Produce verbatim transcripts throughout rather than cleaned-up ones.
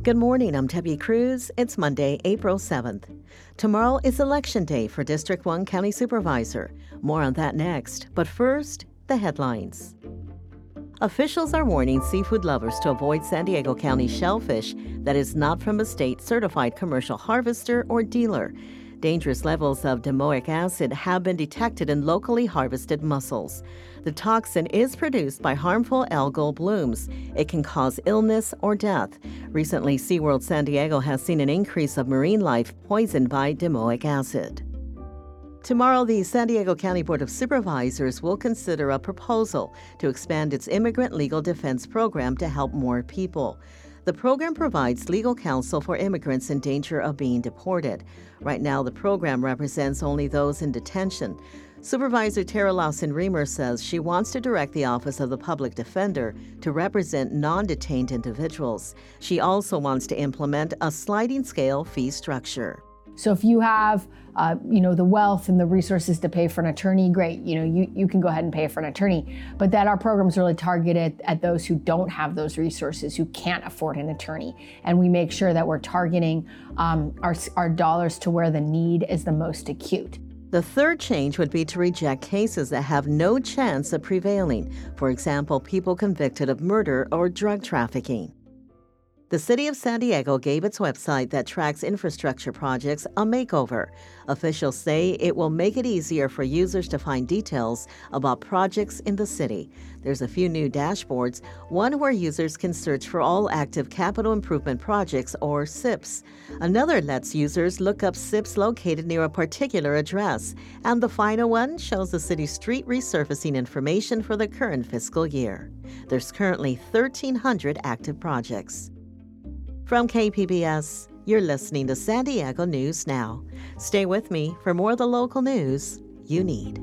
Good morning, I'm Debbie Cruz. It's Monday, April seventh. Tomorrow is Election Day for District one County Supervisor. More on that next, but first, the headlines. Officials are warning seafood lovers to avoid San Diego County shellfish that is not from a state-certified commercial harvester or dealer. Dangerous levels of domoic acid have been detected in locally harvested mussels. The toxin is produced by harmful algal blooms. It can cause illness or death. Recently, SeaWorld San Diego has seen an increase of marine life poisoned by domoic acid. Tomorrow, the San Diego County Board of Supervisors will consider a proposal to expand its immigrant legal defense program to help more people. The program provides legal counsel for immigrants in danger of being deported. Right now, the program represents only those in detention. Supervisor Tara Lawson-Remer says she wants to direct the Office of the Public Defender to represent non-detained individuals. She also wants to implement a sliding scale fee structure. So if you have, uh, you know, the wealth and the resources to pay for an attorney, great. You know, you, you can go ahead and pay for an attorney. But that our program's really targeted at those who don't have those resources, who can't afford an attorney. And we make sure that we're targeting um, our, our dollars to where the need is the most acute. The third change would be to reject cases that have no chance of prevailing. For example, people convicted of murder or drug trafficking. The City of San Diego gave its website that tracks infrastructure projects a makeover. Officials say it will make it easier for users to find details about projects in the city. There's a few new dashboards, one where users can search for all active capital improvement projects, or S I Ps. Another lets users look up S I Ps located near a particular address. And the final one shows the city's street resurfacing information for the current fiscal year. There's currently thirteen hundred active projects. From K P B S, you're listening to San Diego News Now. Stay with me for more of the local news you need.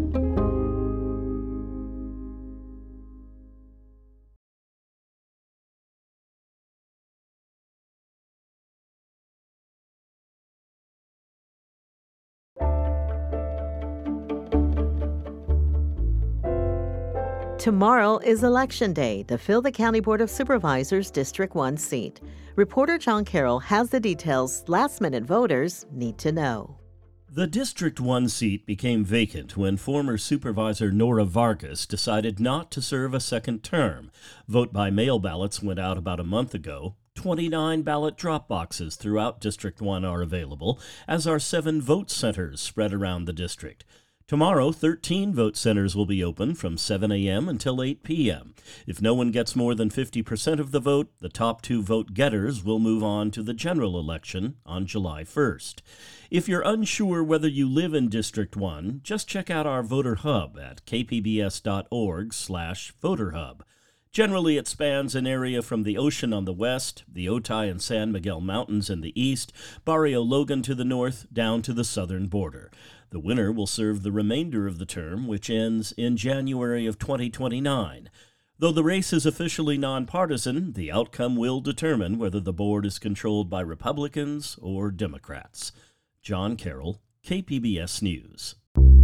Tomorrow is Election Day to fill the County Board of Supervisors District one seat. Reporter John Carroll has the details last-minute voters need to know. The District one seat became vacant when former Supervisor Nora Vargas decided not to serve a second term. Vote-by-mail ballots went out about a month ago. twenty-nine ballot drop boxes throughout District one are available, as are seven vote centers spread around the district. Tomorrow, thirteen vote centers will be open from seven a.m. until eight p.m. If no one gets more than fifty percent of the vote, the top two vote getters will move on to the general election on July first. If you're unsure whether you live in District one, just check out our voter hub at k p b s dot org slash voter hub. Generally, it spans an area from the ocean on the west, the Otay and San Miguel Mountains in the east, Barrio Logan to the north, down to the southern border. The winner will serve the remainder of the term, which ends in January of twenty twenty-nine. Though the race is officially nonpartisan, the outcome will determine whether the board is controlled by Republicans or Democrats. John Carroll, K P B S News.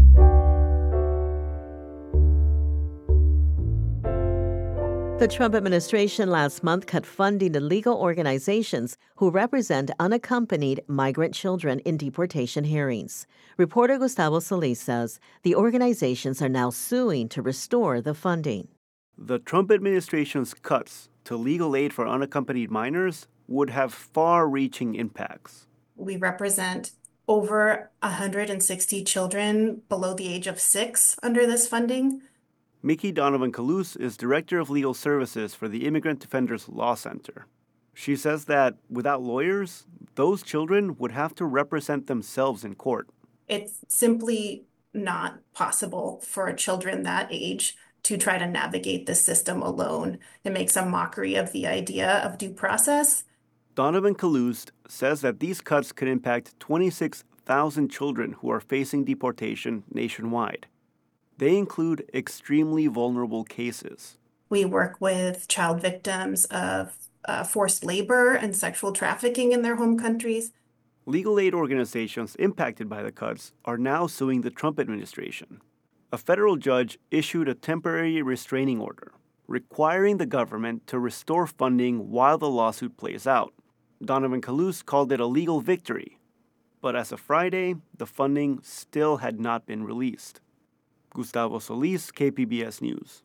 The Trump administration last month cut funding to legal organizations who represent unaccompanied migrant children in deportation hearings. Reporter Gustavo Solis says the organizations are now suing to restore the funding. The Trump administration's cuts to legal aid for unaccompanied minors would have far-reaching impacts. We represent over one hundred sixty children below the age of six under this funding. Mickey Donovan-Kalous is Director of Legal Services for the Immigrant Defenders Law Center. She says that without lawyers, those children would have to represent themselves in court. It's simply not possible for children that age to try to navigate the system alone. It makes a mockery of the idea of due process. Donovan-Kalous says that these cuts could impact twenty-six thousand children who are facing deportation nationwide. They include extremely vulnerable cases. We work with child victims of uh, forced labor and sexual trafficking in their home countries. Legal aid organizations impacted by the cuts are now suing the Trump administration. A federal judge issued a temporary restraining order requiring the government to restore funding while the lawsuit plays out. Donovan Kalous called it a legal victory. But as of Friday, the funding still had not been released. Gustavo Solis, K P B S News.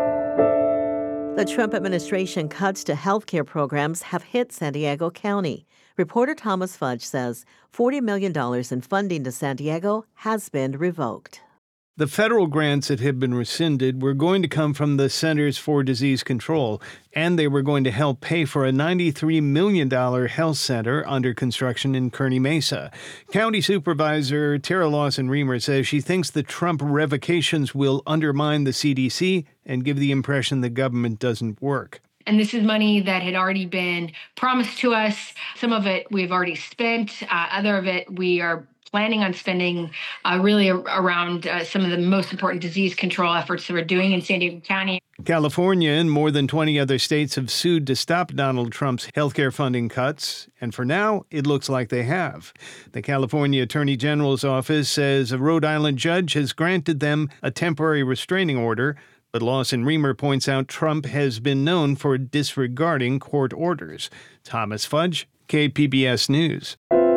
The Trump administration cuts to healthcare programs have hit San Diego County. Reporter Thomas Fudge says forty million dollars in funding to San Diego has been revoked. The federal grants that had been rescinded were going to come from the Centers for Disease Control, and they were going to help pay for a ninety-three million dollars health center under construction in Kearny Mesa. County Supervisor Tara Lawson-Remer says she thinks the Trump revocations will undermine the C D C and give the impression the government doesn't work. And this is money that had already been promised to us. Some of it we've already spent. Uh, other of it we are planning on spending uh, really around uh, some of the most important disease control efforts that we're doing in San Diego County. California and more than twenty other states have sued to stop Donald Trump's healthcare funding cuts, and for now, it looks like they have. The California Attorney General's office says a Rhode Island judge has granted them a temporary restraining order, but Lawson-Remer points out Trump has been known for disregarding court orders. Thomas Fudge, K P B S News.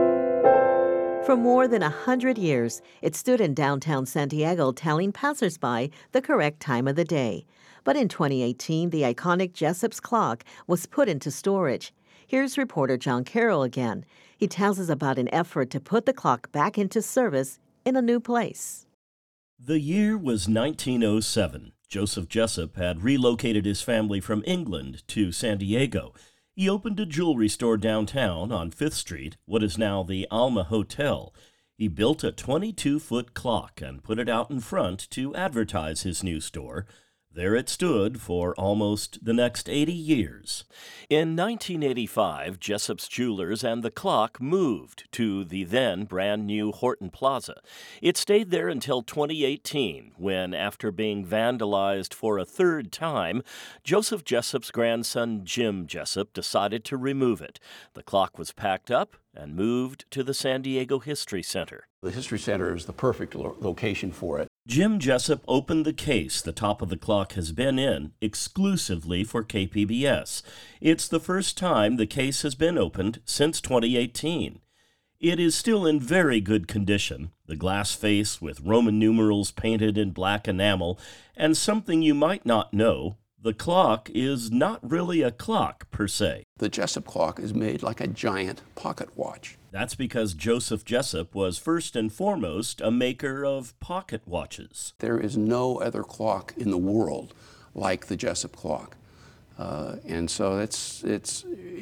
For more than a hundred years, it stood in downtown San Diego telling passersby the correct time of the day. But in twenty eighteen, the iconic Jessop's clock was put into storage. Here's reporter John Carroll again. He tells us about an effort to put the clock back into service in a new place. The year was nineteen oh seven. Joseph Jessop had relocated his family from England to San Diego. He opened a jewelry store downtown on Fifth Street, what is now the Alma Hotel. He built a twenty-two foot clock and put it out in front to advertise his new store. There it stood for almost the next eighty years. In nineteen eighty-five, Jessop's Jewelers and the clock moved to the then brand-new Horton Plaza. It stayed there until twenty eighteen, when, after being vandalized for a third time, Joseph Jessop's grandson Jim Jessop decided to remove it. The clock was packed up and moved to the San Diego History Center. The History Center is the perfect lo- location for it. Jim Jessop opened the case the top of the clock has been in exclusively for K P B S. It's the first time the case has been opened since twenty eighteen. It is still in very good condition, the glass face with Roman numerals painted in black enamel, and something you might not know, the clock is not really a clock per se. The Jessop clock is made like a giant pocket watch. That's because Joseph Jessop was first and foremost a maker of pocket watches. There is no other clock in the world like the Jessop clock. Uh, and so it's, it's,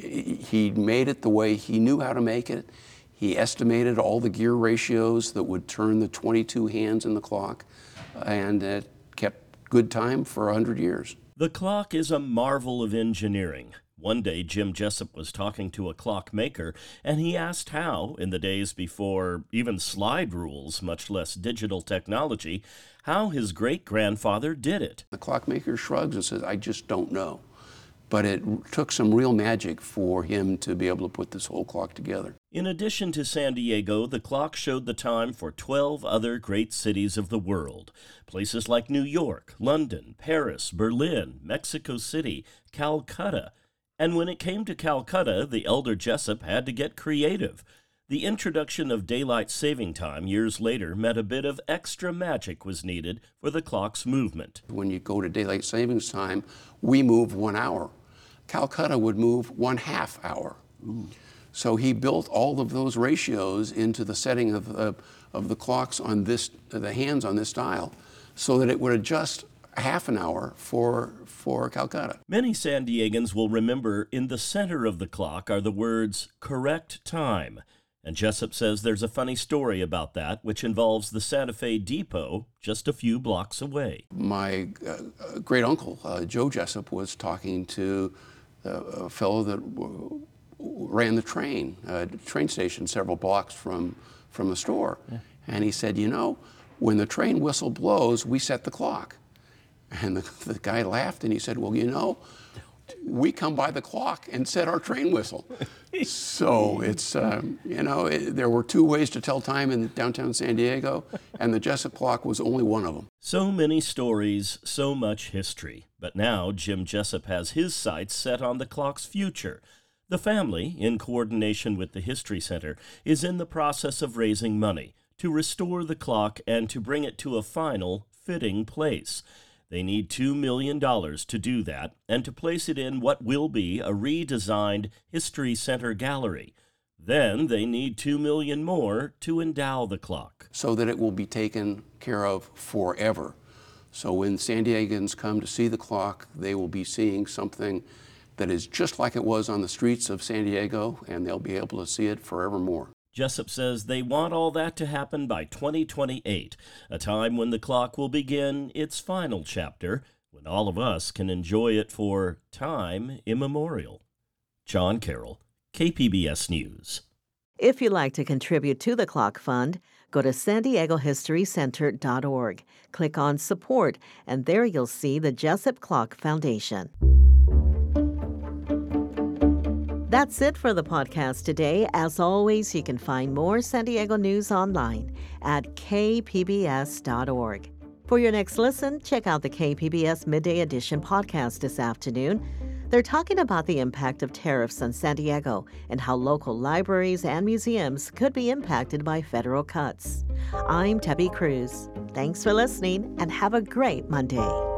he made it the way he knew how to make it. He estimated all the gear ratios that would turn the twenty-two hands in the clock, and it kept good time for one hundred years. The clock is a marvel of engineering. One day, Jim Jessop was talking to a clockmaker, and he asked how, in the days before even slide rules, much less digital technology, how his great-grandfather did it. The clockmaker shrugs and says, I just don't know. But it took some real magic for him to be able to put this whole clock together. In addition to San Diego, the clock showed the time for twelve other great cities of the world. Places like New York, London, Paris, Berlin, Mexico City, Calcutta. And when it came to Calcutta, the elder Jessop had to get creative. The introduction of daylight saving time years later meant a bit of extra magic was needed for the clock's movement. When you go to daylight savings time, we move one hour. Calcutta would move one half hour. Ooh. So he built all of those ratios into the setting of, uh, of the clocks on this, the hands on this dial, so that it would adjust half an hour for, for Calcutta. Many San Diegans will remember in the center of the clock are the words, correct time. And Jessop says there's a funny story about that, which involves the Santa Fe Depot just a few blocks away. My uh, great-uncle, uh, Joe Jessop, was talking to uh, a fellow that w- ran the train, uh, train station several blocks from, from the store. Yeah. And he said, you know, when the train whistle blows, we set the clock. And the, the guy laughed and he said, well, you know, we come by the clock and set our train whistle. So it's, um, you know, it, there were two ways to tell time in downtown San Diego, and the Jessop clock was only one of them. So many stories, so much history. But now Jim Jessop has his sights set on the clock's future. The family, in coordination with the History Center, is in the process of raising money to restore the clock and to bring it to a final, fitting place. They need two million dollars to do that and to place it in what will be a redesigned History Center gallery. Then they need two million dollars more to endow the clock. So that it will be taken care of forever. So when San Diegans come to see the clock, they will be seeing something that is just like it was on the streets of San Diego, and they'll be able to see it forevermore. Jessup says they want all that to happen by twenty twenty-eight, a time when the clock will begin its final chapter, when all of us can enjoy it for time immemorial. John Carroll, K P B S News. If you'd like to contribute to the Clock Fund, go to san diego history center dot org. Click on Support, and there you'll see the Jessup Clock Foundation. That's it for the podcast today. As always, you can find more San Diego news online at k p b s dot org. For your next listen, check out the K P B S Midday Edition podcast this afternoon. They're talking about the impact of tariffs on San Diego and how local libraries and museums could be impacted by federal cuts. I'm Debbie Cruz. Thanks for listening and have a great Monday.